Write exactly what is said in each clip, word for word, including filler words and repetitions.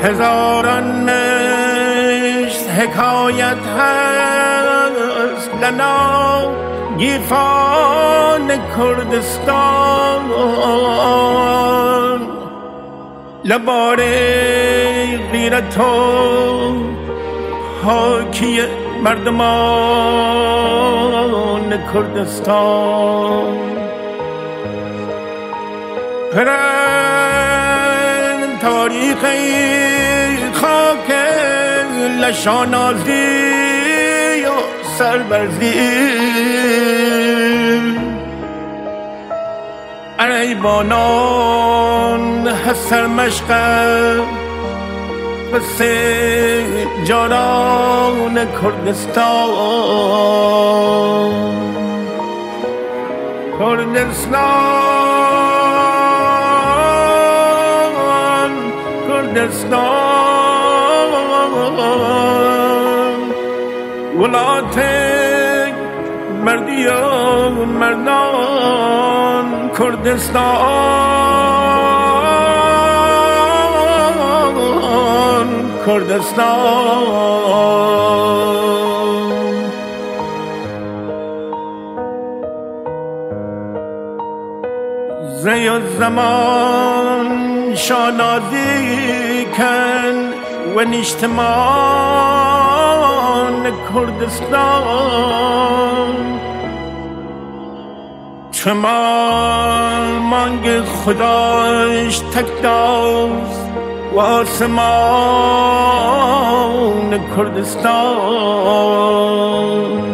هزاران مشت حکایت هست لنا گیفان کردستان لباره غیرت و حاکی مردمان کردستان پرند تاریخی خاک لشانازی و سربرزی عریبانان هستر مشقه بس جاران کردستان کردستان کردستان ولات مردی و مردان کردستان کردستان زی و زمان شانازی کن و نیشتمان کردستان چمان مانگ خداش تک داست و آسمان کردستان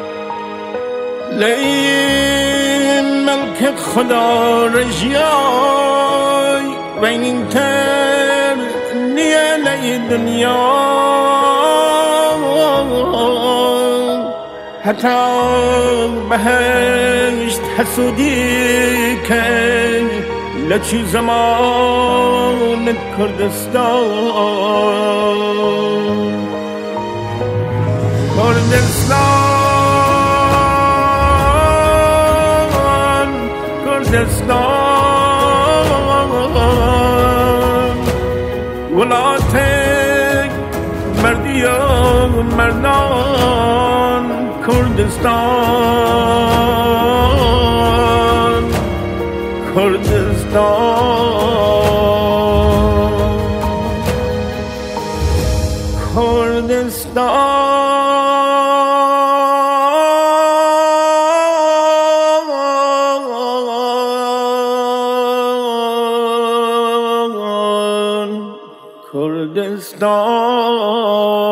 لی ملک خدا رجیای و این تر نیه لی دنیا حتی بهشت حسودی کن لچی زمان کردستان کردستان کردستان ولات مردی و مردان کردستان کردستان کردستان کردستان